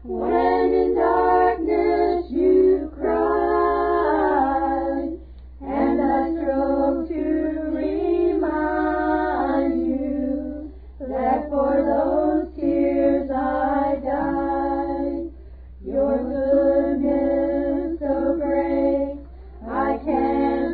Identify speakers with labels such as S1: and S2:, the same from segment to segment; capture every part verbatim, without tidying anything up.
S1: when in darkness you cried, and I strove to remind you that for those tears I died. Your goodness so great I can't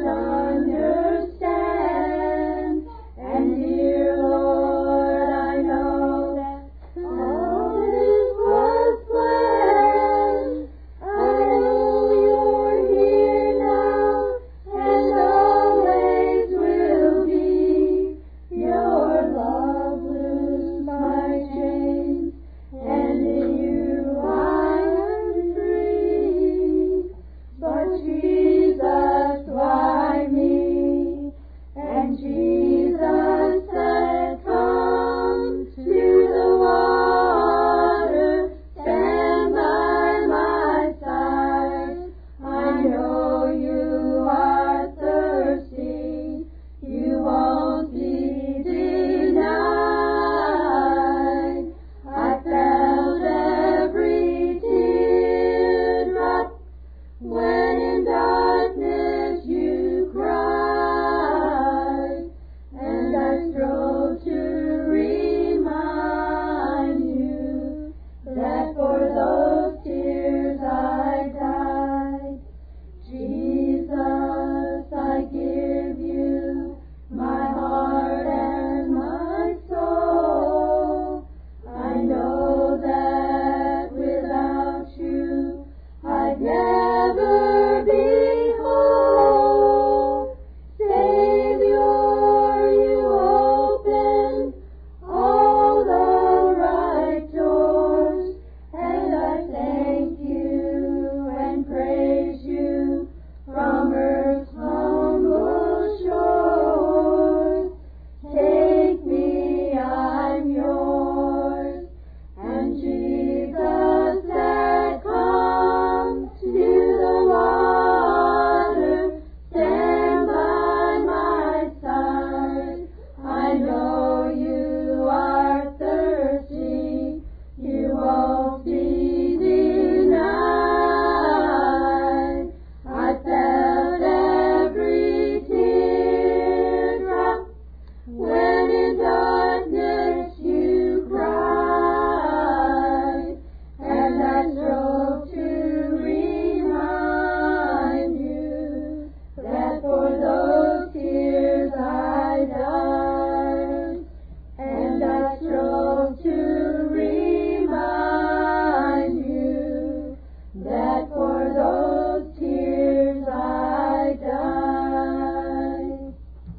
S1: understand, and dear Lord, I know that all this was planned. I know you're here now, and always will be. Your love loosed my chains, and in you I am free. But Jesus, why me? And Jesus said, come to the water, stand by my side. I know you are thirsty, you won't be denied. I felt every teardrop when in darkness you cried, and I strove to remind you that for those tears I died. Jesus, I give you my heart and my soul. I know that without you I'd never be whole. Savior, you opened all the right doors, and I thank you and praise you from earth's humble shores. Take me, I'm yours. And Jesus said, come to the water, stand by my side. I know you are thirsty, you won't be denied. I felt every teardrop when in darkness you cried, and I strove to remind you that for those tears I died, and I strove to remind you that for those tears I died.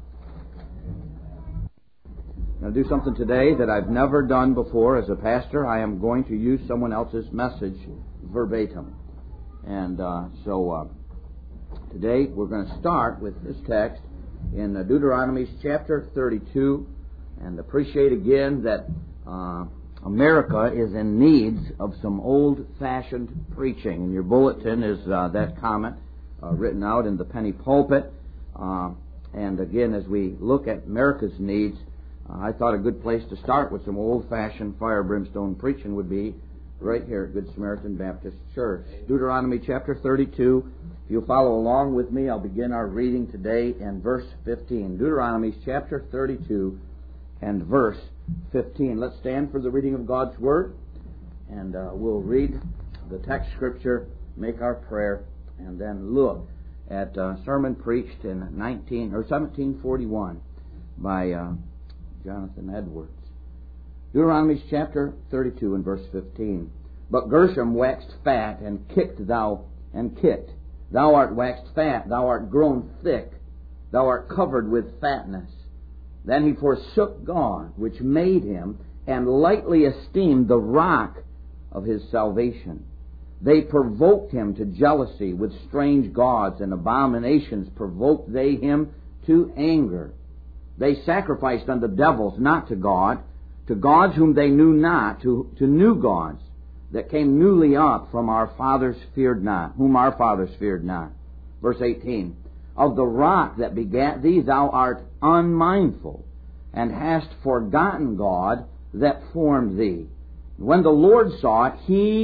S2: I'll do something today that I've never done before as a pastor. I am going to use someone else's message verbatim. And uh, so uh, today we're going to start with this text in uh, Deuteronomy chapter thirty-two, and appreciate again that uh, America is in need of some old-fashioned preaching. In your bulletin is uh, that comment uh, written out in the penny pulpit. Uh, and again, as we look at America's needs, Uh, I thought a good place to start with some old-fashioned fire brimstone preaching would be right here at Good Samaritan Baptist Church. Deuteronomy chapter thirty-two. If you'll follow along with me, I'll begin our reading today in verse fifteen. Deuteronomy chapter thirty-two and verse fifteen. Let's stand for the reading of God's Word, and uh, we'll read the text scripture, make our prayer, and then look at a sermon preached in nineteen or seventeen forty-one by Uh, Jonathan Edwards. Deuteronomy chapter thirty-two and verse fifteen. But Gershom waxed fat and kicked thou and kicked. Thou art waxed fat, thou art grown thick, thou art covered with fatness. Then he forsook God, which made him, and lightly esteemed the rock of his salvation. They provoked him to jealousy with strange gods, and abominations provoked they him to anger. They sacrificed unto devils, not to God, to gods whom they knew not, to, to new gods that came newly up from our fathers feared not, whom our fathers feared not. Verse eighteen. Of the rock that begat thee thou art unmindful, and hast forgotten God that formed thee. When the Lord saw it, he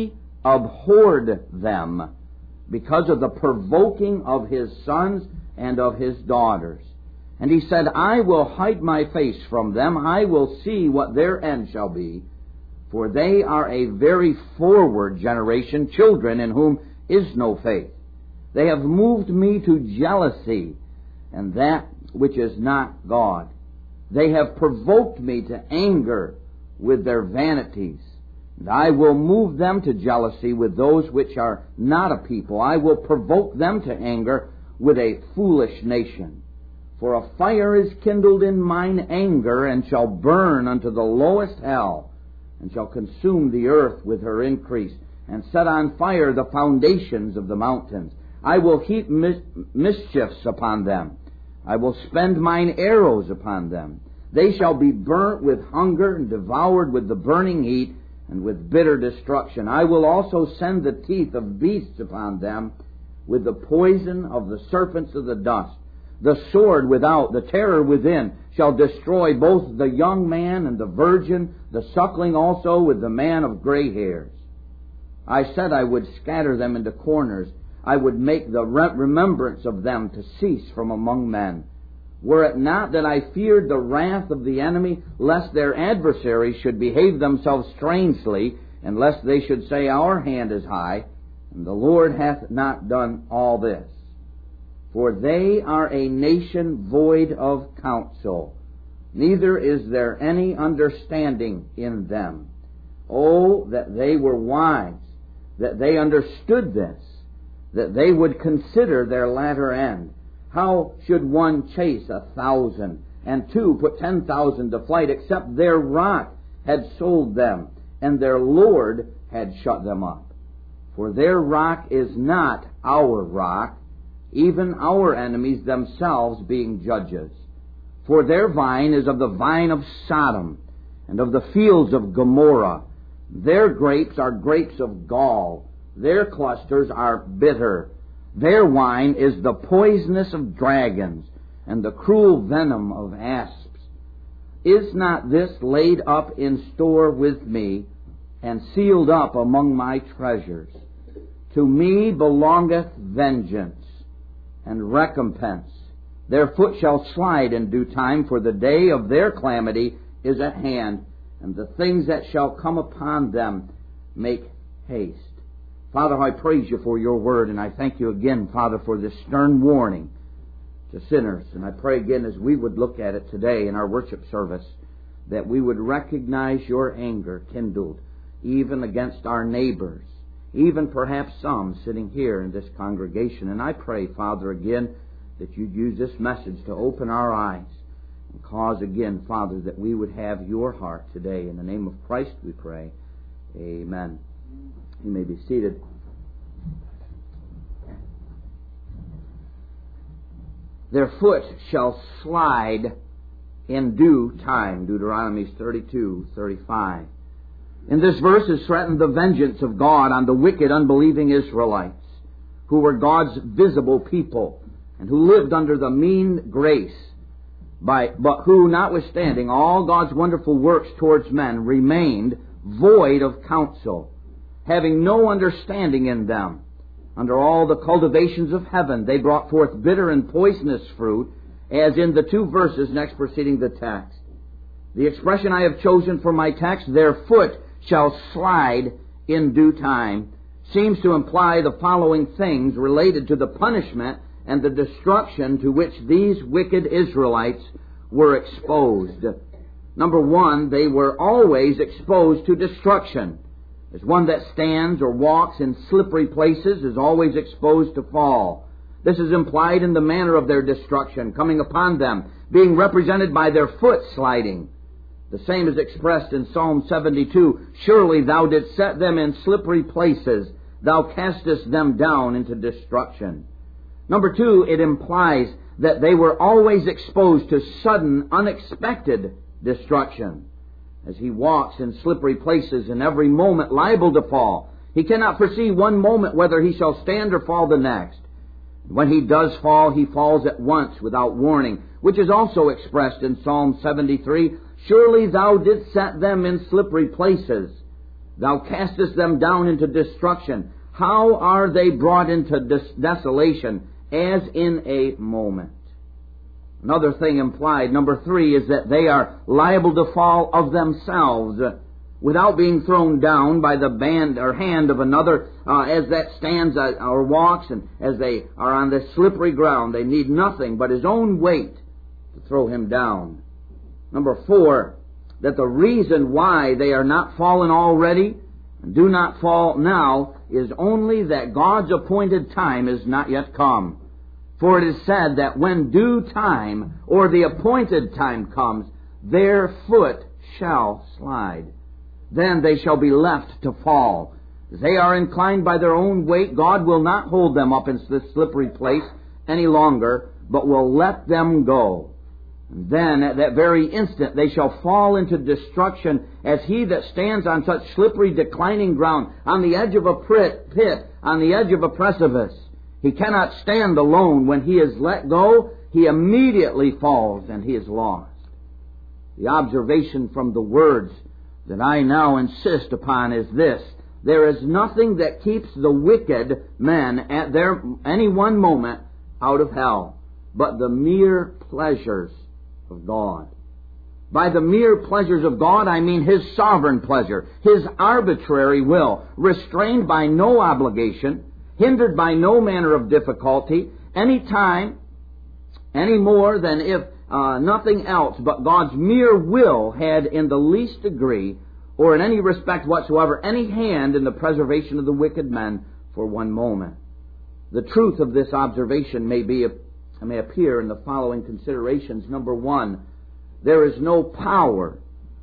S2: abhorred them because of the provoking of his sons and of his daughters. And he said, I will hide my face from them. I will see what their end shall be. For they are a very forward generation, children in whom is no faith. They have moved me to jealousy, and that which is not God. They have provoked me to anger with their vanities. And I will move them to jealousy with those which are not a people. I will provoke them to anger with a foolish nation. For a fire is kindled in mine anger, and shall burn unto the lowest hell, and shall consume the earth with her increase, and set on fire the foundations of the mountains. I will heap mis- mischiefs upon them. I will spend mine arrows upon them. They shall be burnt with hunger, and devoured with the burning heat, and with bitter destruction. I will also send the teeth of beasts upon them, with the poison of the serpents of the dust. The sword without, the terror within, shall destroy both the young man and the virgin, the suckling also with the man of gray hairs. I said I would scatter them into corners. I would make the remembrance of them to cease from among men. Were it not that I feared the wrath of the enemy, lest their adversaries should behave themselves strangely, and lest they should say, Our hand is high, and the Lord hath not done all this. For they are a nation void of counsel, neither is there any understanding in them. Oh, that they were wise, that they understood this, that they would consider their latter end. How should one chase a thousand, and two put ten thousand to flight, except their rock had sold them, and their Lord had shut them up? For their rock is not our rock, even our enemies themselves being judges. For their vine is of the vine of Sodom, and of the fields of Gomorrah. Their grapes are grapes of gall. Their clusters are bitter. Their wine is the poisonous of dragons, and the cruel venom of asps. Is not this laid up in store with me, and sealed up among my treasures? To me belongeth vengeance and recompense. Their foot shall slide in due time, for the day of their calamity is at hand, and the things that shall come upon them make haste. Father, I praise you for your word, and I thank you again, Father, for this stern warning to sinners. And I pray again as we would look at it today in our worship service, that we would recognize your anger kindled even against our neighbors, even perhaps some sitting here in this congregation. And I pray, Father, again, that you'd use this message to open our eyes and cause again, Father, that we would have your heart today. In the name of Christ we pray. Amen. You may be seated. Their foot shall slide in due time. Deuteronomy thirty-two thirty-five. In this verse is threatened the vengeance of God on the wicked, unbelieving Israelites, who were God's visible people, and who lived under the mean grace, by, but who, notwithstanding all God's wonderful works towards men, remained void of counsel, having no understanding in them. Under all the cultivations of heaven, they brought forth bitter and poisonous fruit, as in the two verses next preceding the text. The expression I have chosen for my text, their foot shall slide in due time, seems to imply the following things related to the punishment and the destruction to which these wicked Israelites were exposed. Number one, they were always exposed to destruction. As one that stands or walks in slippery places is always exposed to fall. This is implied in the manner of their destruction coming upon them, being represented by their foot sliding. The same is expressed in Psalm seventy-two. Surely thou didst set them in slippery places. Thou castest them down into destruction. Number two, it implies that they were always exposed to sudden, unexpected destruction. As he walks in slippery places, in every moment liable to fall, he cannot foresee one moment whether he shall stand or fall the next. When he does fall, he falls at once without warning, which is also expressed in Psalm seventy-three. Surely thou didst set them in slippery places. Thou castest them down into destruction. How are they brought into des- desolation as in a moment? Another thing implied, number three, is that they are liable to fall of themselves without being thrown down by the band or hand of another uh, as that stands uh, or walks, and as they are on this slippery ground. They need nothing but his own weight to throw him down. Number four, that the reason why they are not fallen already and do not fall now is only that God's appointed time is not yet come. For it is said that when due time, or the appointed time comes, their foot shall slide. Then they shall be left to fall. As they are inclined by their own weight, God will not hold them up in this slippery place any longer, but will let them go. And then at that very instant they shall fall into destruction, as he that stands on such slippery declining ground, on the edge of a pit, on the edge of a precipice. He cannot stand alone. When he is let go, he immediately falls and he is lost. The observation from the words that I now insist upon is this: there is nothing that keeps the wicked men at their any one moment out of hell but the mere pleasures of God. By the mere pleasures of God, I mean His sovereign pleasure, His arbitrary will, restrained by no obligation, hindered by no manner of difficulty, any time, any more than if uh, nothing else but God's mere will had in the least degree, or in any respect whatsoever, any hand in the preservation of the wicked men for one moment. The truth of this observation may be may appear in the following considerations. Number one, there is no power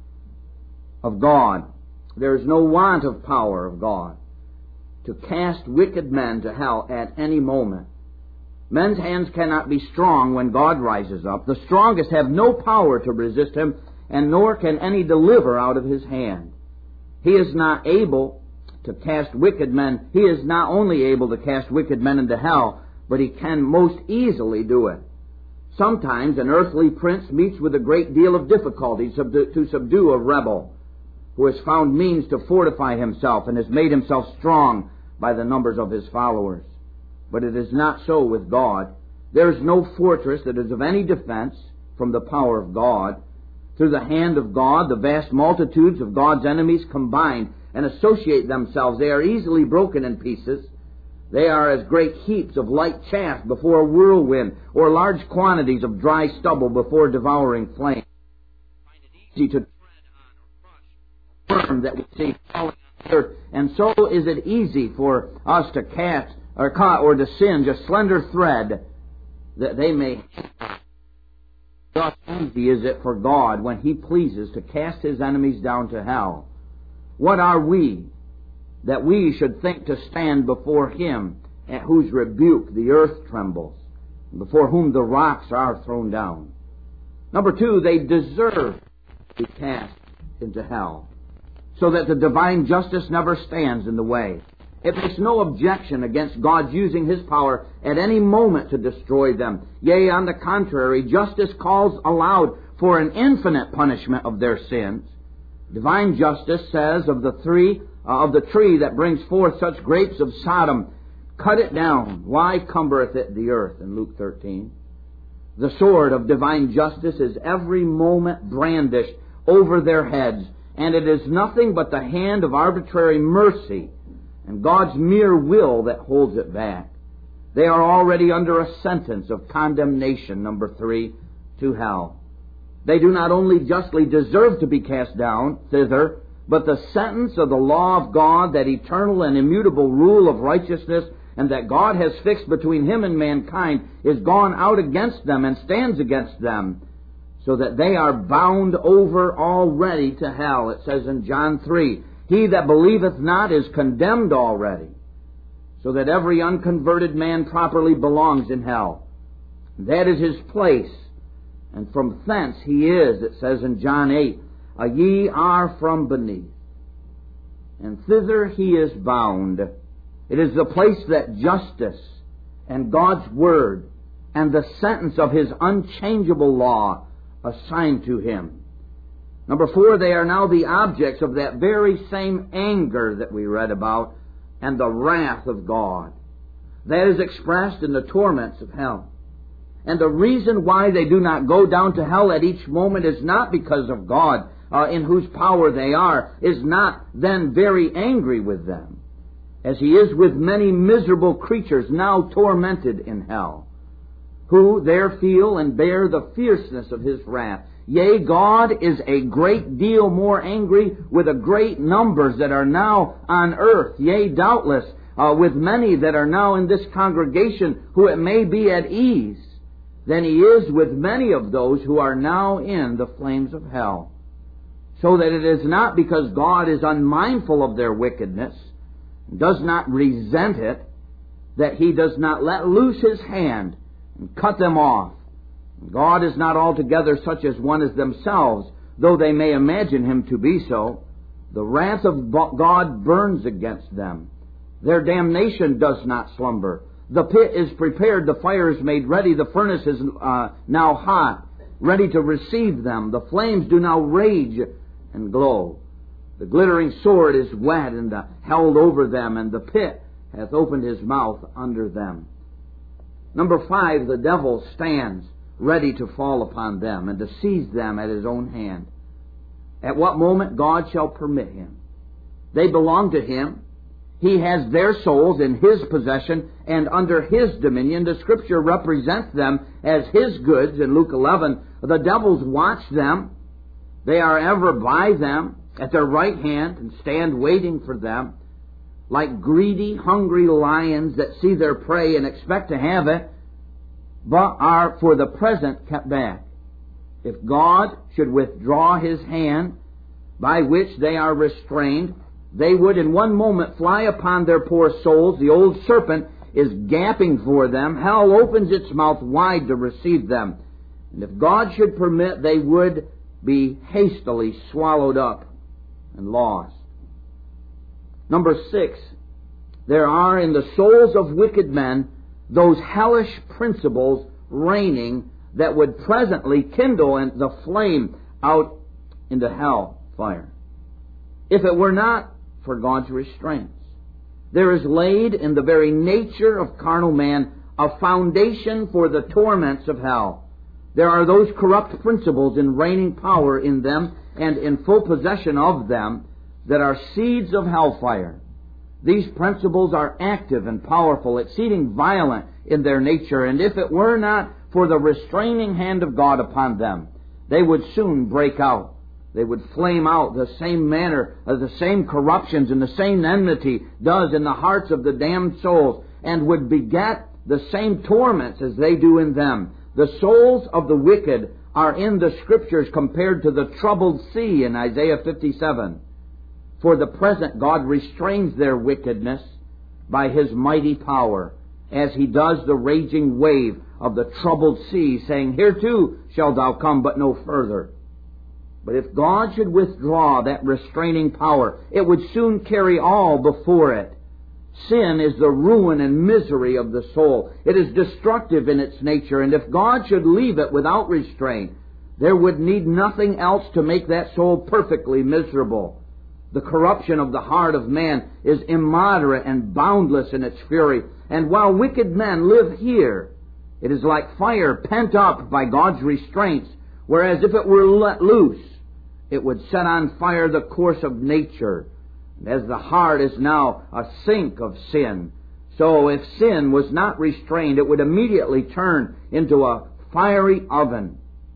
S2: of God. There is no want of power of God to cast wicked men to hell at any moment. Men's hands cannot be strong when God rises up. The strongest have no power to resist Him, and nor can any deliver out of His hand. He is not able to cast wicked men. He is not only able to cast wicked men into hell, but He can most easily do it. Sometimes an earthly prince meets with a great deal of difficulty to subdue a rebel who has found means to fortify himself and has made himself strong by the numbers of his followers. But it is not so with God. There is no fortress that is of any defense from the power of God. Through the hand of God, the vast multitudes of God's enemies combine and associate themselves. They are easily broken in pieces. They are as great heaps of light chaff before a whirlwind, or large quantities of dry stubble before devouring flame. Find it easy to tread on or crush a worm that we see falling on the earth, and so is it easy for us to cast or cut or to singe a slender thread that they may. Thus easy is it for God, when He pleases, to cast His enemies down to hell. What are we that we should think to stand before Him, at whose rebuke the earth trembles, and before whom the rocks are thrown down? Number two, they deserve to be cast into hell, so that the divine justice never stands in the way. It makes no objection against God's using His power at any moment to destroy them. Yea, on the contrary, justice calls aloud for an infinite punishment of their sins. Divine justice says of the three uh, of the tree that brings forth such grapes of Sodom, cut it down. Why cumbereth it the earth? In Luke thirteen. The sword of divine justice is every moment brandished over their heads, and it is nothing but the hand of arbitrary mercy and God's mere will that holds it back. They are already under a sentence of condemnation, number three, to hell. They do not only justly deserve to be cast down thither, but the sentence of the law of God, that eternal and immutable rule of righteousness, and that God has fixed between Him and mankind, is gone out against them and stands against them, so that they are bound over already to hell. It says in John three, He that believeth not is condemned already, so that every unconverted man properly belongs in hell. That is his place, and from thence he is, it says in John eight, a ye are from beneath, and thither he is bound. It is the place that justice and God's Word and the sentence of His unchangeable law assign to him. Number four, they are now the objects of that very same anger that we read about and the wrath of God. That is expressed in the torments of hell. And the reason why they do not go down to hell at each moment is not because of God, uh, in whose power they are, is not then very angry with them, as He is with many miserable creatures now tormented in hell, who there feel and bear the fierceness of His wrath. Yea, God is a great deal more angry with the great numbers that are now on earth. Yea, doubtless, uh, with many that are now in this congregation who it may be at ease, than He is with many of those who are now in the flames of hell. So that it is not because God is unmindful of their wickedness, does not resent it, that He does not let loose His hand and cut them off. God is not altogether such as one as themselves, though they may imagine Him to be so. The wrath of God burns against them. Their damnation does not slumber. The pit is prepared, the fire is made ready, the furnace is uh, now hot, ready to receive them. The flames do now rage and glow. The glittering sword is wet and uh, held over them, and the pit hath opened his mouth under them. Number five, the devil stands ready to fall upon them and to seize them at his own hand. At what moment God shall permit him. They belong to Him. He has their souls in His possession and under His dominion. The Scripture represents them as His goods in Luke eleven. The devils watch them. They are ever by them at their right hand and stand waiting for them, like greedy, hungry lions that see their prey and expect to have it, but are for the present kept back. If God should withdraw His hand by which they are restrained, they would in one moment fly upon their poor souls. The old serpent is gaping for them. Hell opens its mouth wide to receive them. And if God should permit, they would be hastily swallowed up and lost. Number six, there are in the souls of wicked men those hellish principles reigning that would presently kindle the flame out into hell fire, if it were not for God's restraints. There is laid in the very nature of carnal man a foundation for the torments of hell. There are those corrupt principles in reigning power in them and in full possession of them that are seeds of hellfire. These principles are active and powerful, exceeding violent in their nature, and if it were not for the restraining hand of God upon them, they would soon break out. They would flame out the same manner as the same corruptions and the same enmity does in the hearts of the damned souls, and would beget the same torments as they do in them. The souls of the wicked are in the Scriptures compared to the troubled sea in Isaiah fifty-seven. For the present God restrains their wickedness by His mighty power, as He does the raging wave of the troubled sea, saying, Hereto shalt thou come, but no further. But if God should withdraw that restraining power, it would soon carry all before it. Sin is the ruin and misery of the soul. It is destructive in its nature, and if God should leave it without restraint, there would need nothing else to make that soul perfectly miserable. The corruption of the heart of man is immoderate and boundless in its fury, and while wicked men live here, it is like fire pent up by God's restraints, whereas if it were let loose, it would set on fire the course of nature. As the heart is now a sink of sin, so if sin was not restrained, it would immediately turn into a fiery oven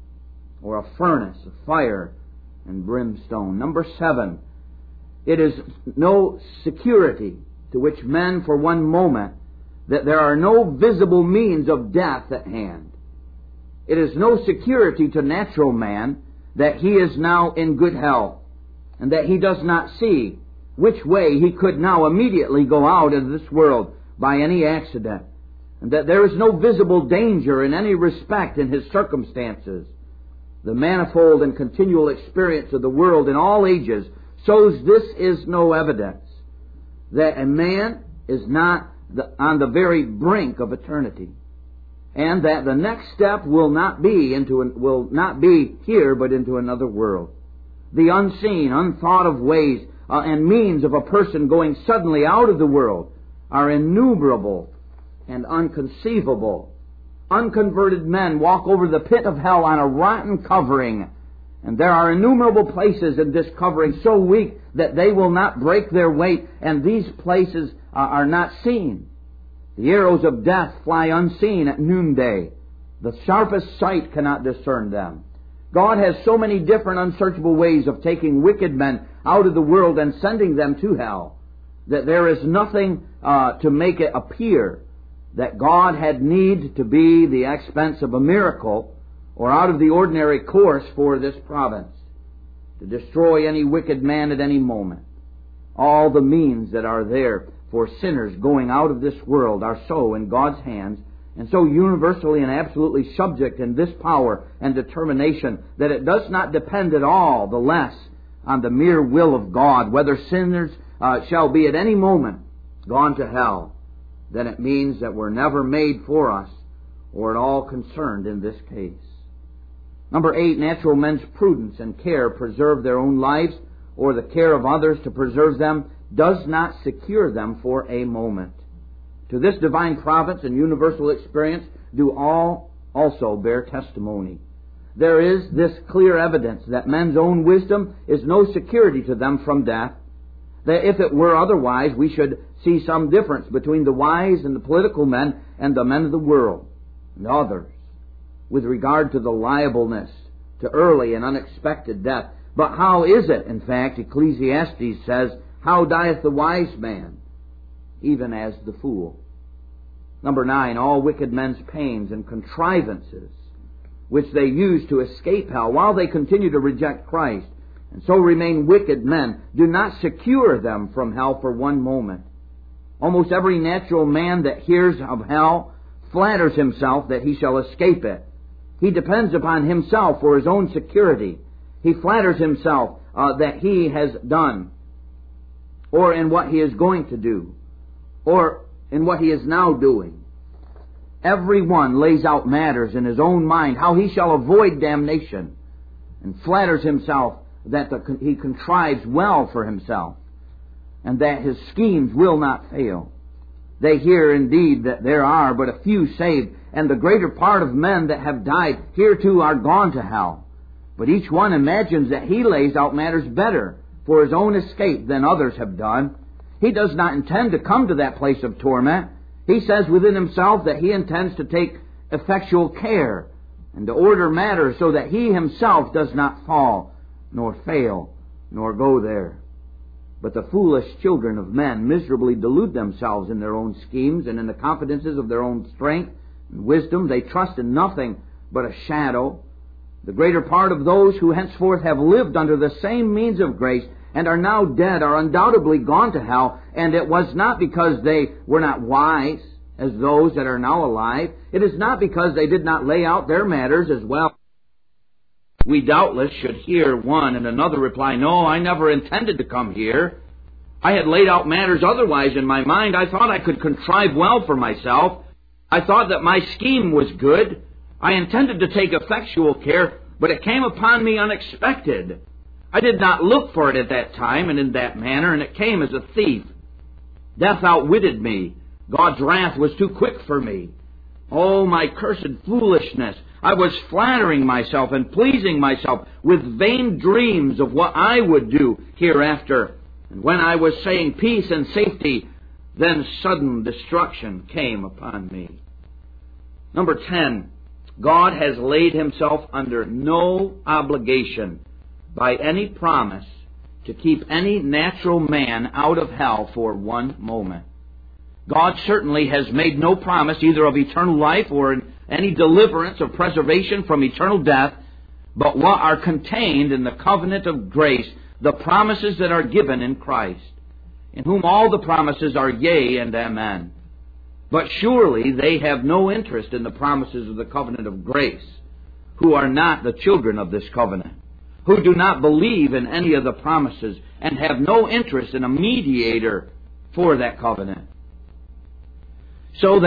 S2: or a furnace of fire and brimstone. Number seven, it is no security to which men for one moment that there are no visible means of death at hand. It is no security to natural man that he is now in good health, and that he does not see which way he could now immediately go out of this world by any accident, and that there is no visible danger in any respect in his circumstances. The manifold and continual experience of the world in all ages shows this is no evidence that a man is not the, on the very brink of eternity, and that the next step will not be into an, will not be here, but into another world. the unseen, unthought of ways uh, and means of a person going suddenly out of the world are innumerable and unconceivable. Unconverted men walk over the pit of hell on a rotten covering, and there are innumerable places in this covering so weak that they will not break their weight, and these places uh, are not seen. The arrows of death fly unseen at noonday. The sharpest sight cannot discern them. God has so many different unsearchable ways of taking wicked men out of the world and sending them to hell that there is nothing uh, to make it appear that God had need to be the expense of a miracle or out of the ordinary course for this province to destroy any wicked man at any moment. All the means that are there for sinners going out of this world are so in God's hands and so universally and absolutely subject in this power and determination that it does not depend at all the less on the mere will of God whether sinners uh, shall be at any moment gone to hell. Then it means that we're never made for us or at all concerned in this case. Number eight, natural men's prudence and care preserve their own lives, or the care of others to preserve them does not secure them for a moment. To this divine providence and universal experience do all also bear testimony. There is this clear evidence that men's own wisdom is no security to them from death, that if it were otherwise, we should see some difference between the wise and the political men and the men of the world and others with regard to the liableness to early and unexpected death. But how is it, in fact, Ecclesiastes says, how dieth the wise man, even as the fool? Number nine, all wicked men's pains and contrivances, which they use to escape hell while they continue to reject Christ, and so remain wicked men, do not secure them from hell for one moment. Almost every natural man that hears of hell flatters himself that he shall escape it. He depends upon himself for his own security. He flatters himself uh, that he has done, or in what he is going to do, or in what he is now doing. Every one lays out matters in his own mind, how he shall avoid damnation, and flatters himself that the, he contrives well for himself, and that his schemes will not fail. They hear indeed that there are but a few saved, and the greater part of men that have died hereto are gone to hell. But each one imagines that he lays out matters better for his own escape than others have done. He does not intend to come to that place of torment. He says within himself that he intends to take effectual care and to order matters so that he himself does not fall, nor fail, nor go there. But the foolish children of men miserably delude themselves in their own schemes and in the confidences of their own strength and wisdom. They trust in nothing but a shadow. The greater part of those who henceforth have lived under the same means of grace and are now dead are undoubtedly gone to hell, and it was not because they were not wise as those that are now alive. It is not because they did not lay out their matters as well. We doubtless should hear one and another reply, no, I never intended to come here. I had laid out matters otherwise in my mind. I thought I could contrive well for myself. I thought that my scheme was good. I intended to take effectual care, but it came upon me unexpected. I did not look for it at that time and in that manner, and it came as a thief. Death outwitted me. God's wrath was too quick for me. Oh, my cursed foolishness! I was flattering myself and pleasing myself with vain dreams of what I would do hereafter. And when I was saying peace and safety, then sudden destruction came upon me. Number ten, God has laid himself under no obligation by any promise to keep any natural man out of hell for one moment. God certainly has made no promise either of eternal life or any deliverance or preservation from eternal death, but what are contained in the covenant of grace, the promises that are given in Christ, in whom all the promises are yea and amen. But surely they have no interest in the promises of the covenant of grace, who are not the children of this covenant, who do not believe in any of the promises and have no interest in a mediator for that covenant. So that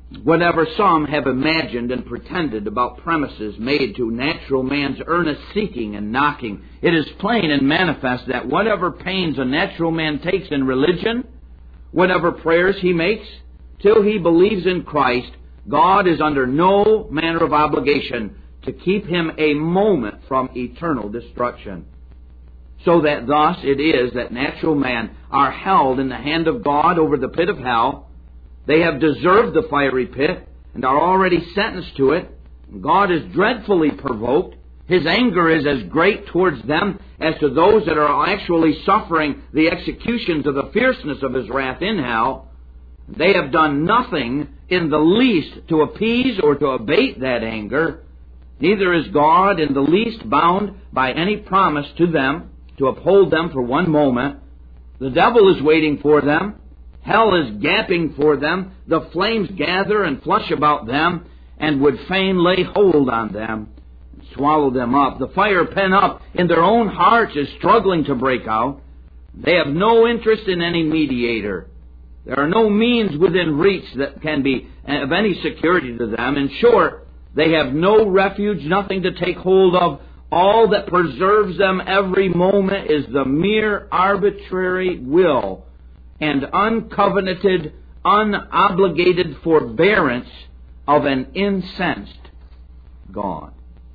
S2: Whatever some have imagined and pretended about premises made to natural man's earnest seeking and knocking, it is plain and manifest that whatever pains a natural man takes in religion, whatever prayers he makes, till he believes in Christ, God is under no manner of obligation to keep him a moment from eternal destruction. So that thus it is that natural men are held in the hand of God over the pit of hell. They have deserved the fiery pit and are already sentenced to it. God is dreadfully provoked. His anger is as great towards them as to those that are actually suffering the executions of the fierceness of His wrath in hell. They have done nothing in the least to appease or to abate that anger. Neither is God in the least bound by any promise to them to uphold them for one moment. The devil is waiting for them. Hell is gaping for them. The flames gather and flush about them and would fain lay hold on them and swallow them up. The fire pent up in their own hearts is struggling to break out. They have no interest in any mediator. There are no means within reach that can be of any security to them. In short, they have no refuge, nothing to take hold of. All that preserves them every moment is the mere arbitrary will and uncovenanted, unobligated forbearance of an incensed God.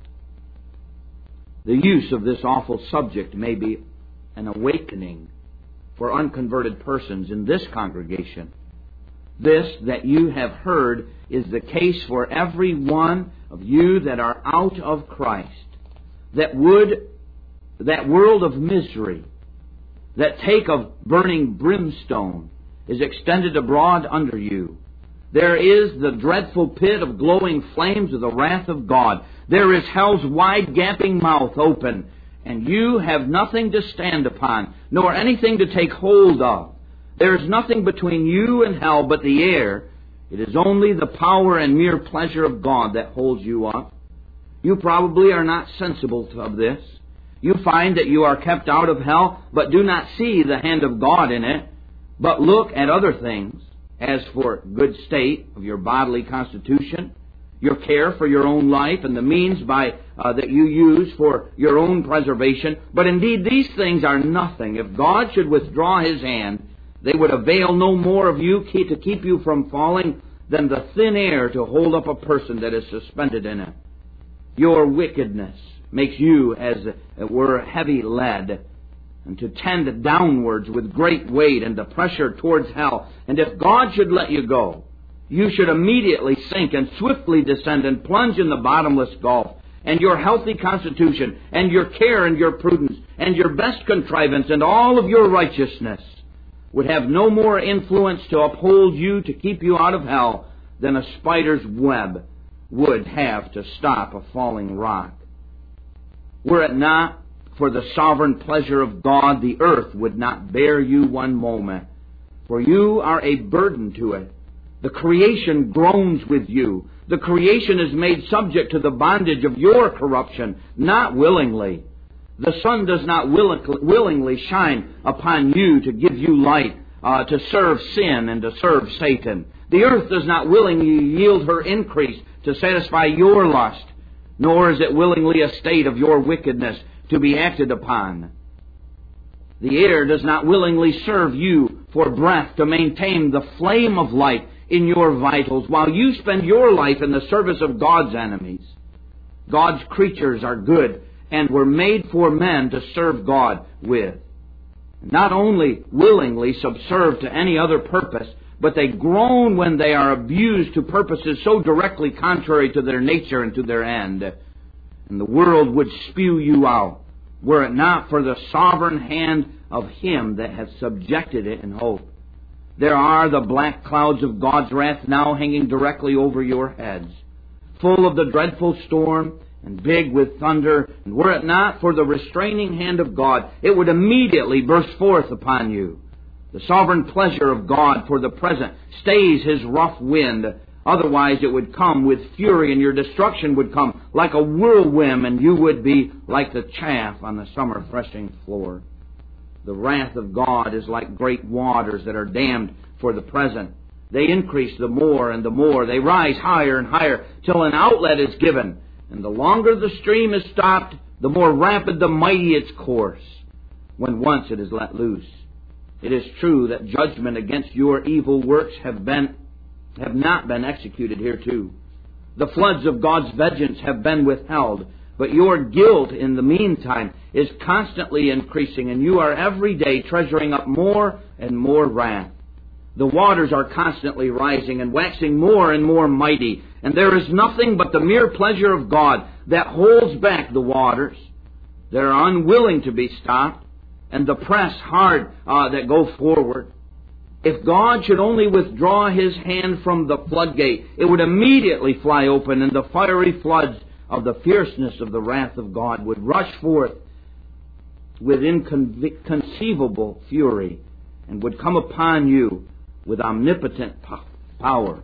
S2: The use of this awful subject may be an awakening for unconverted persons in this congregation. This that you have heard is the case for every one of you that are out of Christ, that would, that world of misery, that take of burning brimstone is extended abroad under you. There is the dreadful pit of glowing flames of the wrath of God. There is hell's wide gaping mouth open, and you have nothing to stand upon, nor anything to take hold of. There is nothing between you and hell but the air. It is only the power and mere pleasure of God that holds you up. You probably are not sensible of this. You find that you are kept out of hell, but do not see the hand of God in it, but look at other things, as for good state of your bodily constitution, your care for your own life, and the means by uh, that you use for your own preservation. But indeed these things are nothing. If God should withdraw His hand, they would avail no more of you to keep you from falling than the thin air to hold up a person that is suspended in it. Your wickedness makes you, as it were, heavy lead, and to tend downwards with great weight and the pressure towards hell. And if God should let you go, you should immediately sink and swiftly descend and plunge in the bottomless gulf. And your healthy constitution, and your care and your prudence, and your best contrivance, and all of your righteousness would have no more influence to uphold you, to keep you out of hell, than a spider's web would have to stop a falling rock. Were it not for the sovereign pleasure of God, the earth would not bear you one moment. For you are a burden to it. The creation groans with you. The creation is made subject to the bondage of your corruption, not willingly. The sun does not willingly shine upon you to give you light, uh, to serve sin and to serve Satan. The earth does not willingly yield her increase to satisfy your lust, nor is it willingly a state of your wickedness to be acted upon. The air does not willingly serve you for breath to maintain the flame of life in your vitals while you spend your life in the service of God's enemies. God's creatures are good and were made for men to serve God with. Not only willingly subserve to any other purpose, but they groan when they are abused to purposes so directly contrary to their nature and to their end. And the world would spew you out, were it not for the sovereign hand of Him that has subjected it in hope. There are the black clouds of God's wrath now hanging directly over your heads, full of the dreadful storm and big with thunder, and were it not for the restraining hand of God, it would immediately burst forth upon you. The sovereign pleasure of God for the present stays His rough wind. Otherwise it would come with fury, and your destruction would come like a whirlwind, and you would be like the chaff on the summer threshing floor. The wrath of God is like great waters that are dammed for the present, They increase the more and the more. They rise higher and higher till an outlet is given. And the longer the stream is stopped, the more rapid the mighty its course, when once it is let loose. It is true that judgment against your evil works have been, have not been executed hereto. The floods of God's vengeance have been withheld, but your guilt in the meantime is constantly increasing, and you are every day treasuring up more and more wrath. The waters are constantly rising and waxing more and more mighty, and there is nothing but the mere pleasure of God that holds back the waters. They are unwilling to be stopped, and the press hard uh, that go forward. If God should only withdraw His hand from the floodgate, it would immediately fly open, and the fiery floods of the fierceness of the wrath of God would rush forth with inconceivable fury, and would come upon you with omnipotent power.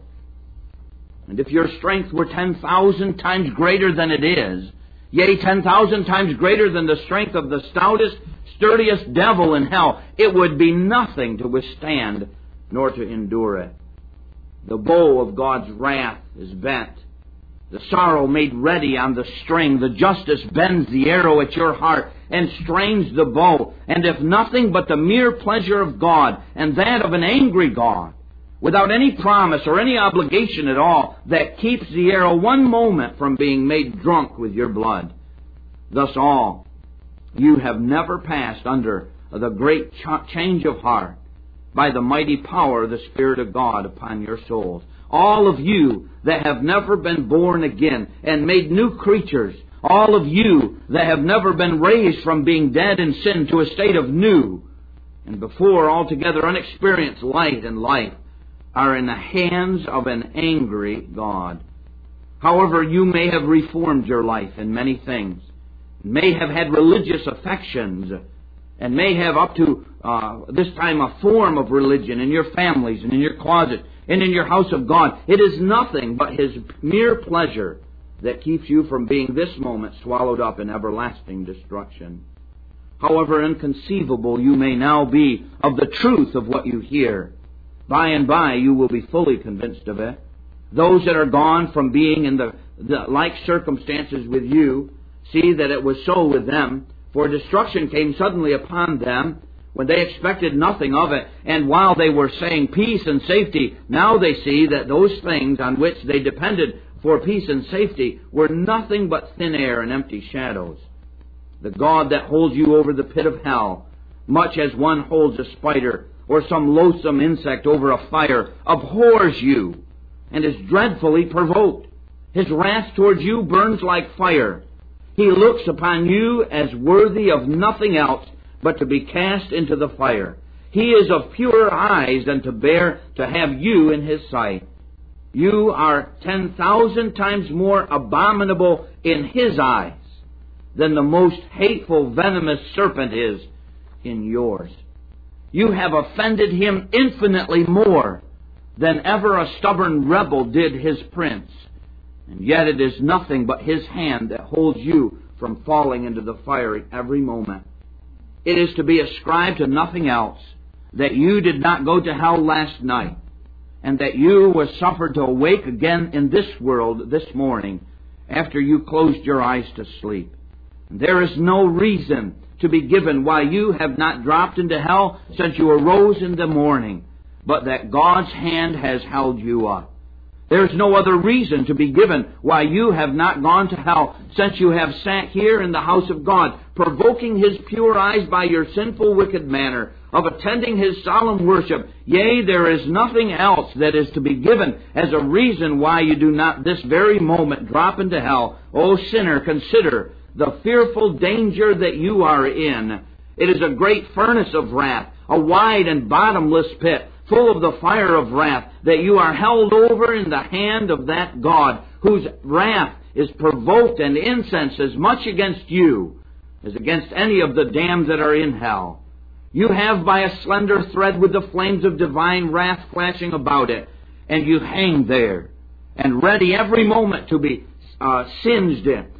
S2: And if your strength were ten thousand times greater than it is, yea, ten thousand times greater than the strength of the stoutest, sturdiest devil in hell, it would be nothing to withstand nor to endure it. The bow of God's wrath is bent, the sorrow made ready on the string. The justice bends the arrow at your heart and strains the bow. And if nothing but the mere pleasure of God, and that of an angry God, without any promise or any obligation at all, that keeps the arrow one moment from being made drunk with your blood. Thus all, you have never passed under the great ch- change of heart by the mighty power of the Spirit of God upon your souls. All of you that have never been born again and made new creatures, all of you that have never been raised from being dead in sin to a state of new, and before altogether unexperienced light and life, are in the hands of an angry God. However, you may have reformed your life in many things, may have had religious affections, and may have up to uh, this time a form of religion in your families and in your closet and in your house of God. It is nothing but His mere pleasure that keeps you from being this moment swallowed up in everlasting destruction. However inconceivable you may now be of the truth of what you hear, by and by you will be fully convinced of it. Those that are gone from being in the, the like circumstances with you see that it was so with them, for destruction came suddenly upon them when they expected nothing of it. And while they were saying peace and safety, now they see that those things on which they depended for peace and safety were nothing but thin air and empty shadows. The God that holds you over the pit of hell, much as one holds a spider or some loathsome insect over a fire, abhors you and is dreadfully provoked. His wrath towards you burns like fire. He looks upon you as worthy of nothing else but to be cast into the fire. He is of purer eyes than to bear to have you in His sight. You are ten thousand times more abominable in His eyes than the most hateful venomous serpent is in yours. You have offended Him infinitely more than ever a stubborn rebel did his prince. And yet it is nothing but His hand that holds you from falling into the fire every moment. It is to be ascribed to nothing else that you did not go to hell last night, and that you were suffered to awake again in this world this morning after you closed your eyes to sleep. There is no reason to be given why you have not dropped into hell since you arose in the morning, but that God's hand has held you up. There is no other reason to be given why you have not gone to hell since you have sat here in the house of God, provoking His pure eyes by your sinful, wicked manner of attending His solemn worship. Yea, there is nothing else that is to be given as a reason why you do not this very moment drop into hell. O sinner, consider the fearful danger that you are in. It is a great furnace of wrath, a wide and bottomless pit, full of the fire of wrath, that you are held over in the hand of that God, whose wrath is provoked and incensed as much against you as against any of the damned that are in hell. You have by a slender thread with the flames of divine wrath flashing about it, and you hang there, and ready every moment to be uh, singed in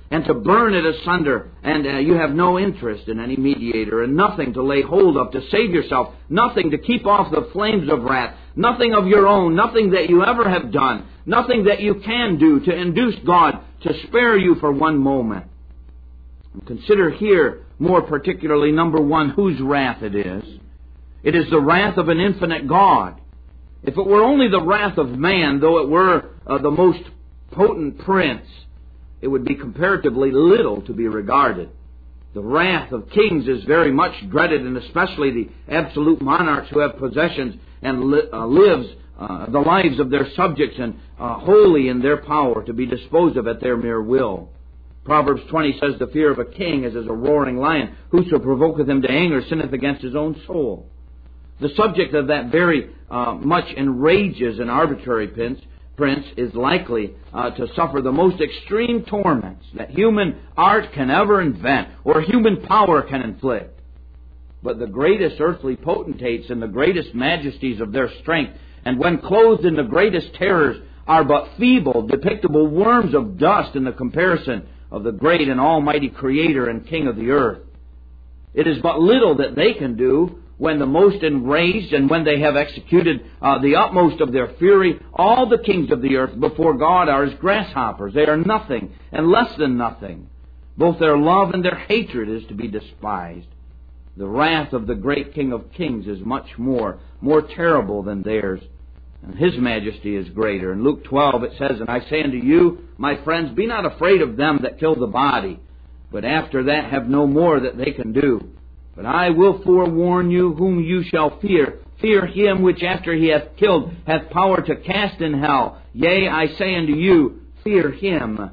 S2: and to burn it asunder, and uh, you have no interest in any mediator, and nothing to lay hold of to save yourself, nothing to keep off the flames of wrath, nothing of your own, nothing that you ever have done, nothing that you can do to induce God to spare you for one moment. And consider here, more particularly, number one, whose wrath it is. It is the wrath of an infinite God. If it were only the wrath of man, though it were uh, the most potent prince, it would be comparatively little to be regarded. The wrath of kings is very much dreaded, and especially the absolute monarchs who have possessions and li- uh, lives uh, the lives of their subjects and uh, wholly in their power to be disposed of at their mere will. Proverbs twenty says, the fear of a king is as a roaring lion. Whoso provoketh him to anger sinneth against his own soul. The subject of that very uh, much enrages an arbitrary prince, prince is likely uh, to suffer the most extreme torments that human art can ever invent or human power can inflict. But the greatest earthly potentates and the greatest majesties of their strength, and when clothed in the greatest terrors, are but feeble, depictable worms of dust in the comparison of the great and almighty Creator and King of the earth. It is but little that they can do when the most enraged, and when they have executed uh, the utmost of their fury. All the kings of the earth before God are as grasshoppers. They are nothing and less than nothing. Both their love and their hatred is to be despised. The wrath of the great King of kings is much more, more terrible than theirs, and His majesty is greater. In Luke twelve it says, and I say unto you, my friends, be not afraid of them that kill the body, but after that have no more that they can do. But I will forewarn you whom you shall fear. Fear him which after he hath killed hath power to cast in hell. Yea, I say unto you, fear him.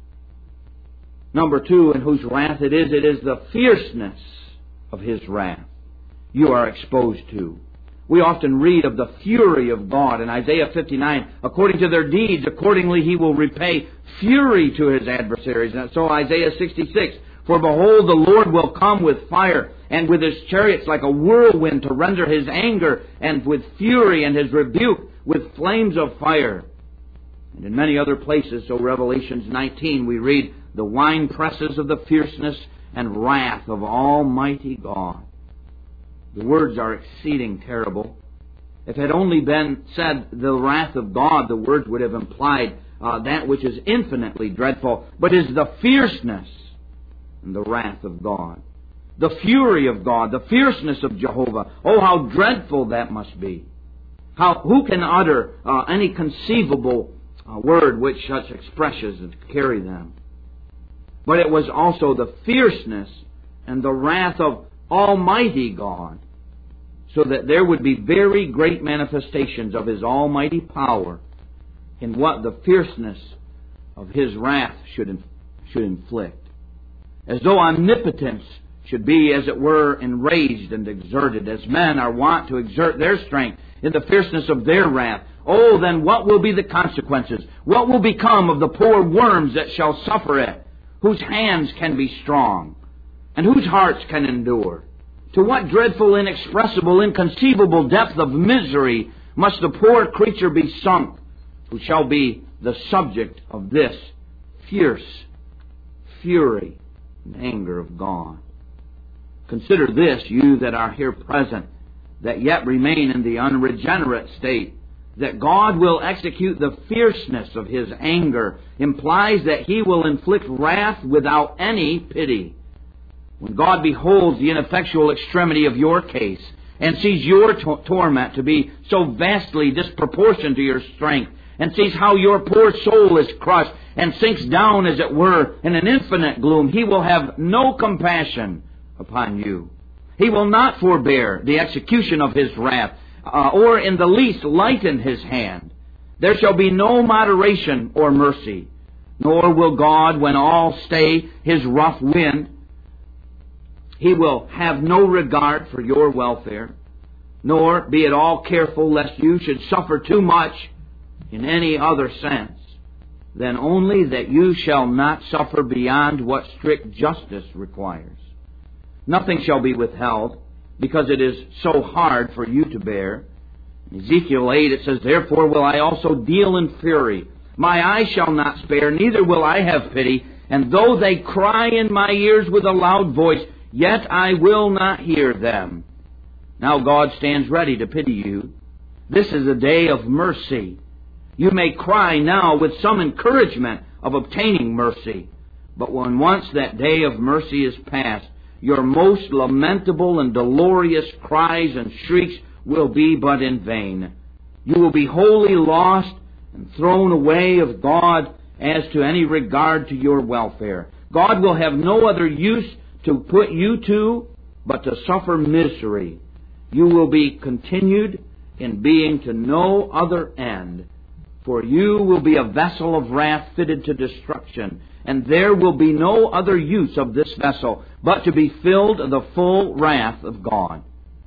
S2: Number two, in whose wrath it is, it is the fierceness of His wrath you are exposed to. We often read of the fury of God in Isaiah fifty-nine. According to their deeds, accordingly He will repay fury to His adversaries. And so Isaiah sixty-six, for behold, the Lord will come with fire, and with His chariots like a whirlwind, to render His anger, and with fury, and His rebuke with flames of fire. And in many other places, so Revelations nineteen, we read the wine presses of the fierceness and wrath of Almighty God. The words are exceeding terrible. If it had only been said the wrath of God, the words would have implied uh, that which is infinitely dreadful, but is the fierceness and the wrath of God. The fury of God, the fierceness of Jehovah. Oh, how dreadful that must be. How, who can utter uh, any conceivable uh, word which such expressions carry them? But it was also the fierceness and the wrath of Almighty God, so that there would be very great manifestations of His almighty power in what the fierceness of His wrath should, should inflict. As though omnipotence should be, as it were, enraged and exerted, as men are wont to exert their strength in the fierceness of their wrath. Oh, then what will be the consequences? What will become of the poor worms that shall suffer it, whose hands can be strong, and whose hearts can endure? To what dreadful, inexpressible, inconceivable depth of misery must the poor creature be sunk, who shall be the subject of this fierce fury and anger of God? Consider this, you that are here present, that yet remain in the unregenerate state. That God will execute the fierceness of His anger implies that He will inflict wrath without any pity. When God beholds the ineffectual extremity of your case and sees your to- torment to be so vastly disproportioned to your strength, and sees how your poor soul is crushed and sinks down, as it were, in an infinite gloom, He will have no compassion upon you. He will not forbear the execution of His wrath, uh, or in the least lighten His hand. There shall be no moderation or mercy, nor will God, when all stay His rough wind, He will have no regard for your welfare, nor be at all careful lest you should suffer too much in any other sense than only that you shall not suffer beyond what strict justice requires. Nothing shall be withheld, because it is so hard for you to bear. In Ezekiel eight it says, therefore will I also deal in fury. My eye shall not spare, neither will I have pity. And though they cry in my ears with a loud voice, yet I will not hear them. Now God stands ready to pity you. This is a day of mercy. You may cry now with some encouragement of obtaining mercy. But when once that day of mercy is past, your most lamentable and dolorous cries and shrieks will be but in vain. You will be wholly lost and thrown away of God as to any regard to your welfare. God will have no other use to put you to but to suffer misery. You will be continued in being to no other end. For you will be a vessel of wrath fitted to destruction, and there will be no other use of this vessel but to be filled the full wrath of God.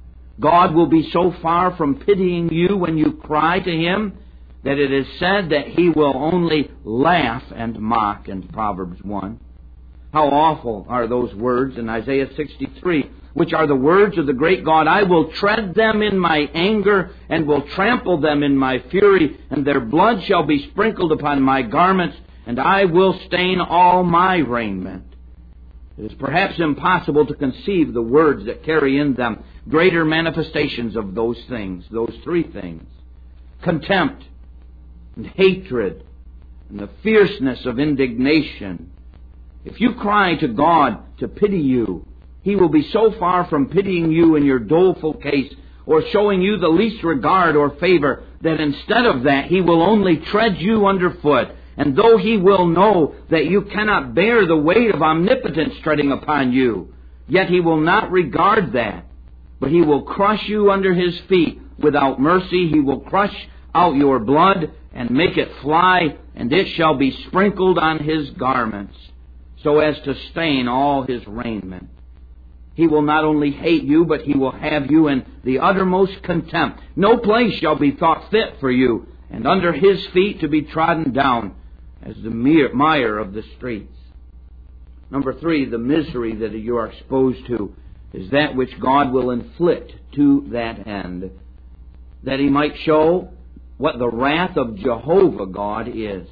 S2: God will be so far from pitying you when you cry to Him that it is said that He will only laugh and mock in Proverbs one. How awful are those words in Isaiah sixty-three, which are the words of the great God. I will tread them in my anger and will trample them in my fury, and their blood shall be sprinkled upon my garments, and I will stain all my raiment. It is perhaps impossible to conceive the words that carry in them greater manifestations of those things, those three things: contempt and hatred and the fierceness of indignation. If you cry to God to pity you, He will be so far from pitying you in your doleful case or showing you the least regard or favor that instead of that He will only tread you underfoot. And though He will know that you cannot bear the weight of omnipotence treading upon you, yet He will not regard that, but He will crush you under His feet without mercy. He will crush out your blood and make it fly, and it shall be sprinkled on His garments, so as to stain all His raiment. He will not only hate you, but He will have you in the uttermost contempt. No place shall be thought fit for you, and under His feet to be trodden down as the mire of the streets. Number three, the misery that you are exposed to is that which God will inflict to that end, that He might show what the wrath of Jehovah God is.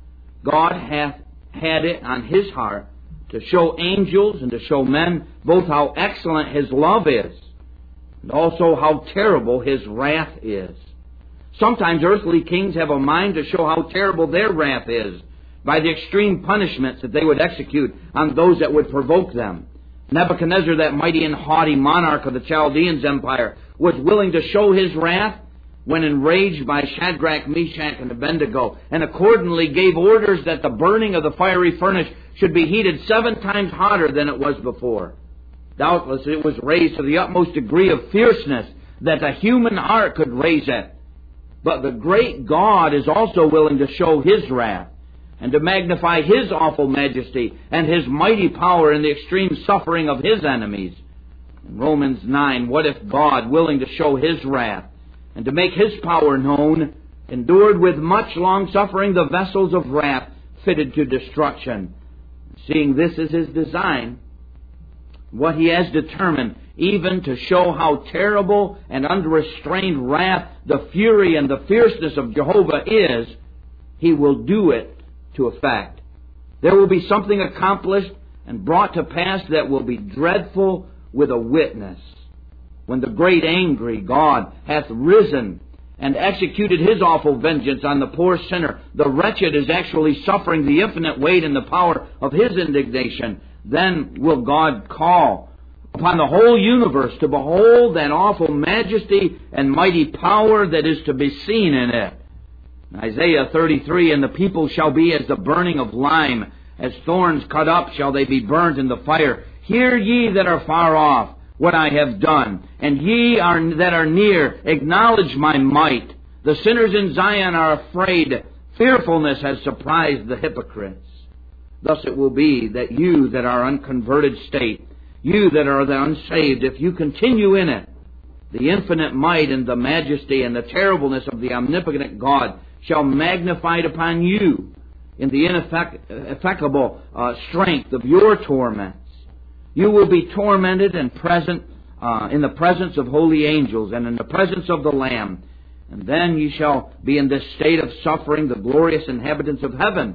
S2: God hath had it on His heart to show angels and to show men both how excellent His love is and also how terrible His wrath is. Sometimes earthly kings have a mind to show how terrible their wrath is by the extreme punishments that they would execute on those that would provoke them. Nebuchadnezzar, that mighty and haughty monarch of the Chaldeans Empire, was willing to show his wrath when enraged by Shadrach, Meshach, and Abednego, and accordingly gave orders that the burning of the fiery furnace should be heated seven times hotter than it was before. Doubtless it was raised to the utmost degree of fierceness that a human heart could raise it. But the great God is also willing to show His wrath and to magnify His awful majesty and His mighty power in the extreme suffering of His enemies. In Romans nine, what if God, willing to show His wrath and to make His power known, endured with much long suffering the vessels of wrath fitted to destruction? Seeing this is His design, what He has determined, even to show how terrible and unrestrained wrath, the fury and the fierceness of Jehovah is, He will do it to effect. There will be something accomplished and brought to pass that will be dreadful with a witness. When the great angry God hath risen and executed His awful vengeance on the poor sinner, the wretched is actually suffering the infinite weight and the power of His indignation, then will God call upon the whole universe to behold that awful majesty and mighty power that is to be seen in it. In Isaiah thirty-three, and the people shall be as the burning of lime, as thorns cut up shall they be burned in the fire. Hear ye that are far off what I have done, and ye are that are near, acknowledge my might. The sinners in Zion are afraid. Fearfulness has surprised the hypocrites. Thus it will be that you that are unconverted state, you that are the unsaved, if you continue in it, the infinite might and the majesty and the terribleness of the omnipotent God shall magnify it upon you in the ineffectual uh, strength of your torments. You will be tormented and present uh, in the presence of holy angels and in the presence of the Lamb. And then you shall be in this state of suffering. The glorious inhabitants of heaven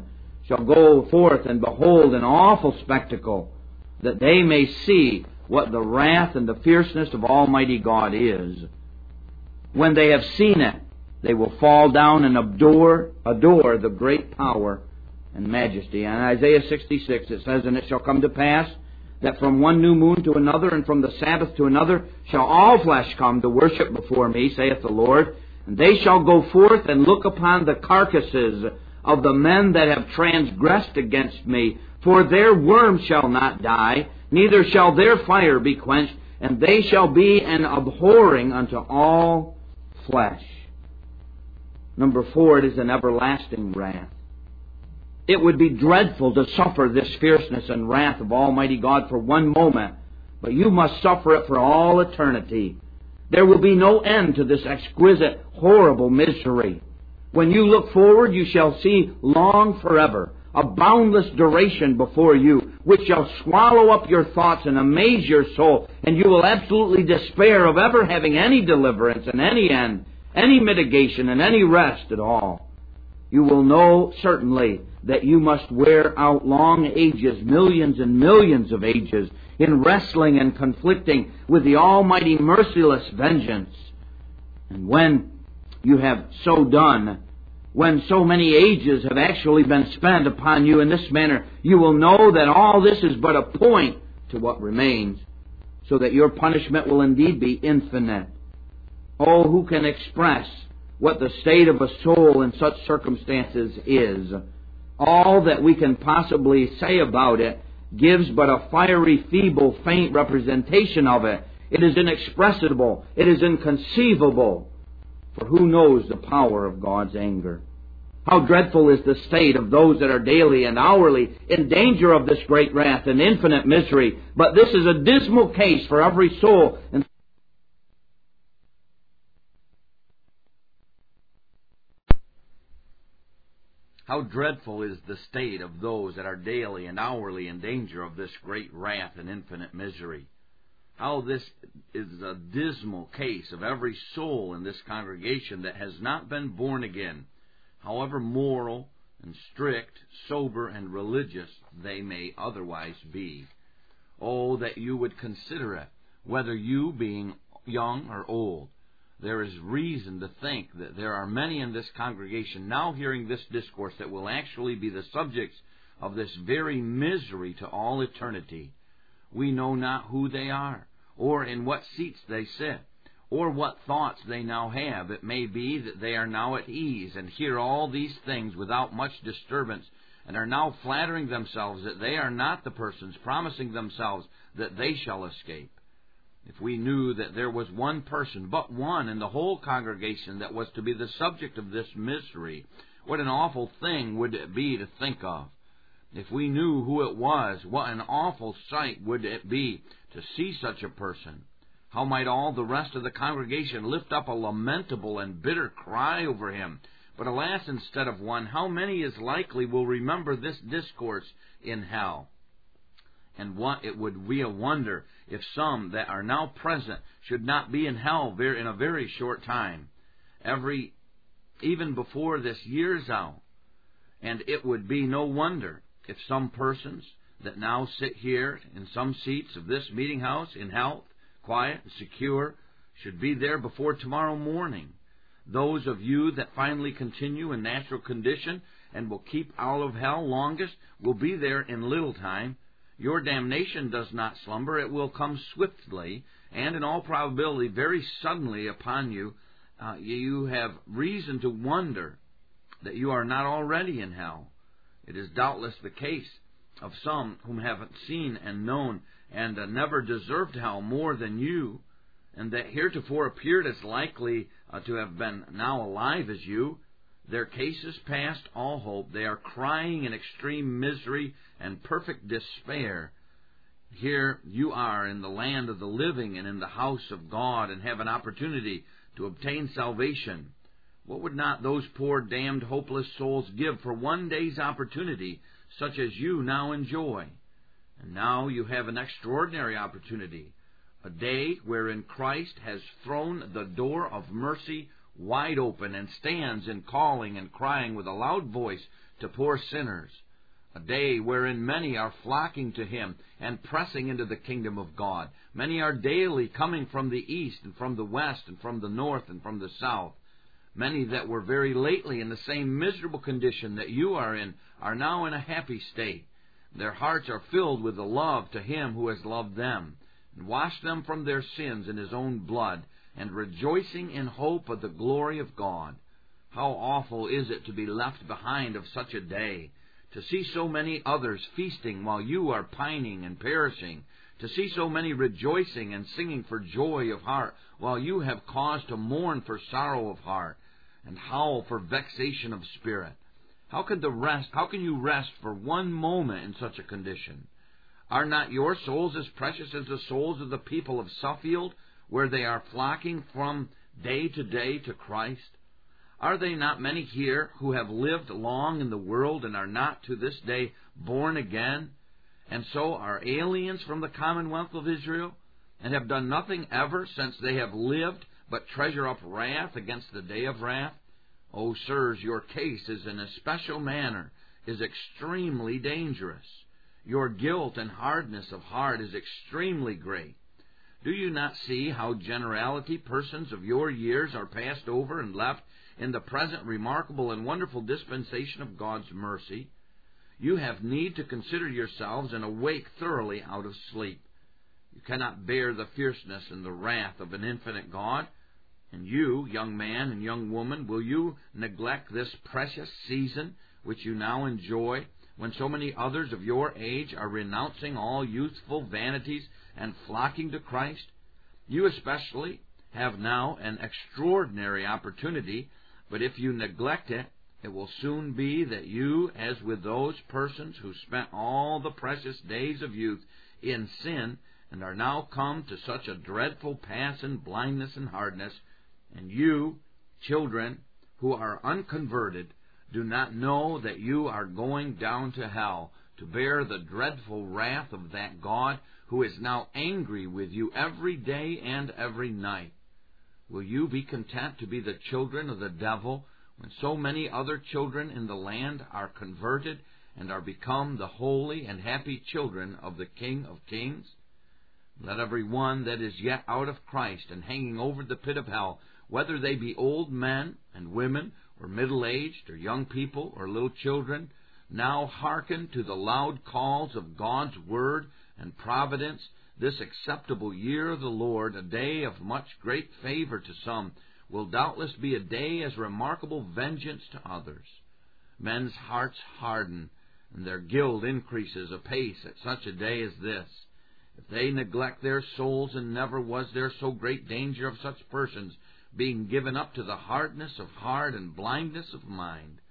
S2: shall go forth and behold an awful spectacle, that they may see what the wrath and the fierceness of Almighty God is. When they have seen it, they will fall down and adore, adore the great power and majesty. And in Isaiah sixty-six it says, And it shall come to pass that from one new moon to another, and from the Sabbath to another, shall all flesh come to worship before me, saith the Lord. And they shall go forth and look upon the carcasses of the men that have transgressed against me. For their worm shall not die, neither shall their fire be quenched, and they shall be an abhorring unto all flesh. Number four, it is an everlasting wrath. It would be dreadful to suffer this fierceness and wrath of Almighty God for one moment, but you must suffer it for all eternity. There will be no end to this exquisite, horrible misery. When you look forward, you shall see long forever, a boundless duration before you, which shall swallow up your thoughts and amaze your soul, and you will absolutely despair of ever having any deliverance and any end, any mitigation and any rest at all. You will know certainly that you must wear out long ages, millions and millions of ages, in wrestling and conflicting with the almighty merciless vengeance. And when you have so done, when so many ages have actually been spent upon you in this manner, you will know that all this is but a point to what remains, so that your punishment will indeed be infinite. Oh, who can express what the state of a soul in such circumstances is? All that we can possibly say about it gives but a fiery, feeble, faint representation of it. It is inexpressible. It is inconceivable. For who knows the power of God's anger? How dreadful is the state of those that are daily and hourly in danger of this great wrath and infinite misery. But this is a dismal case for every soul. And how dreadful is the state of those that are daily and hourly in danger of this great wrath and infinite misery. How this is a dismal case of every soul in this congregation that has not been born again, however moral and strict, sober and religious they may otherwise be. Oh, that you would consider it, whether you being young or old. There is reason to think that there are many in this congregation now hearing this discourse that will actually be the subjects of this very misery to all eternity. We know not who they are, or in what seats they sit, or what thoughts they now have. It may be that they are now at ease and hear all these things without much disturbance, and are now flattering themselves that they are not the persons, promising themselves that they shall escape. If we knew that there was one person, but one in the whole congregation, that was to be the subject of this misery, what an awful thing would it be to think of. If we knew who it was, what an awful sight would it be to see such a person. How might all the rest of the congregation lift up a lamentable and bitter cry over him. But alas, instead of one, how many is likely will remember this discourse in hell? And what it would be a wonder if some that are now present should not be in hell in a very short time, every even before this year's out. And it would be no wonder if some persons that now sit here in some seats of this meeting house in health, quiet, and secure, should be there before tomorrow morning. Those of you that finally continue in natural condition and will keep out of hell longest will be there in little time. Your damnation does not slumber. It will come swiftly, and in all probability very suddenly upon you. Uh, you have reason to wonder that you are not already in hell. It is doubtless the case of some whom haven't seen and known and uh, never deserved hell more than you, and that heretofore appeared as likely uh, to have been now alive as you. Their case is past all hope. They are crying in extreme misery and perfect despair. Here you are in the land of the living and in the house of God, and have an opportunity to obtain salvation. What would not those poor damned hopeless souls give for one day's opportunity such as you now enjoy? And now you have an extraordinary opportunity, a day wherein Christ has thrown the door of mercy wide open and stands in calling and crying with a loud voice to poor sinners. a day wherein many are flocking to Him and pressing into the kingdom of God. Many are daily coming from the east and from the west and from the north and from the south. Many that were very lately in the same miserable condition that you are in are now in a happy state. Their hearts are filled with the love to Him who has loved them and washed them from their sins in His own blood, and rejoicing in hope of the glory of God. How awful is it to be left behind of such a day, to see so many others feasting while you are pining and perishing, to see so many rejoicing and singing for joy of heart while you have cause to mourn for sorrow of heart and howl for vexation of spirit. How can the rest, how can you rest for one moment in such a condition? Are not your souls as precious as the souls of the people of Suffield, where they are flocking from day to day to Christ? Are they not many here who have lived long in the world and are not to this day born again, and so are aliens from the commonwealth of Israel, and have done nothing ever since they have lived but treasure up wrath against the day of wrath? O sirs, your case is in a special manner, is extremely dangerous. Your guilt and hardness of heart is extremely great. Do you not see how generality persons of your years are passed over and left in the present remarkable and wonderful dispensation of God's mercy? You have need to consider yourselves and awake thoroughly out of sleep. You cannot bear the fierceness and the wrath of an infinite God. And you, young man and young woman, will you neglect this precious season which you now enjoy, when so many others of your age are renouncing all youthful vanities and flocking to Christ? You especially have now an extraordinary opportunity, but if you neglect it, it will soon be that you, as with those persons who spent all the precious days of youth in sin, and are now come to such a dreadful pass in blindness and hardness, and you, children, who are unconverted, do not know that you are going down to hell to bear the dreadful wrath of that God who is now angry with you every day and every night. Will you be content to be the children of the devil when so many other children in the land are converted and are become the holy and happy children of the King of Kings? Let every one that is yet out of Christ and hanging over the pit of hell, whether they be old men and women, or middle-aged, or young people, or little children, now hearken to the loud calls of God's word and providence, this acceptable year of the Lord, a day of much great favor to some, will doubtless be a day as remarkable vengeance to others. Men's hearts harden, and their guilt increases apace at such a day as this. If they neglect their souls, and never was there so great danger of such persons being given up to the hardness of heart and blindness of mind.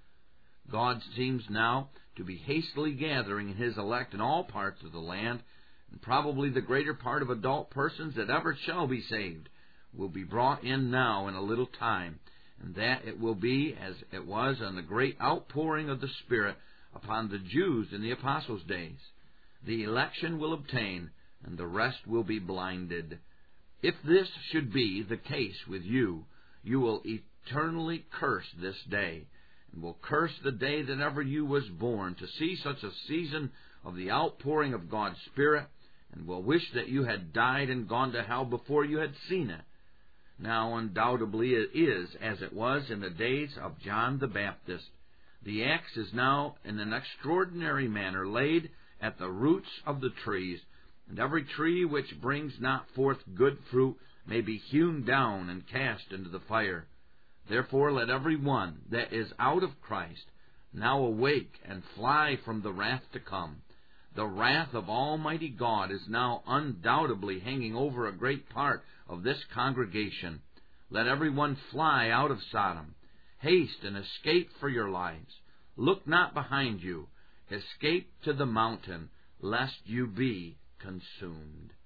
S2: God seems now to be hastily gathering His elect in all parts of the land, and probably the greater part of adult persons that ever shall be saved will be brought in now in a little time, and that it will be as it was on the great outpouring of the Spirit upon the Jews in the apostles' days. The election will obtain, and the rest will be blinded. If this should be the case with you, you will eternally curse this day, and will curse the day that ever you was born to see such a season of the outpouring of God's Spirit, and will wish that you had died and gone to hell before you had seen it. Now undoubtedly it is as it was in the days of John the Baptist. The axe is now in an extraordinary manner laid at the roots of the trees, and every tree which brings not forth good fruit may be hewn down and cast into the fire. Therefore let every one that is out of Christ now awake and fly from the wrath to come. The wrath of Almighty God is now undoubtedly hanging over a great part of this congregation. Let every one fly out of Sodom. Haste and escape for your lives. Look not behind you. Escape to the mountain, lest you be consumed.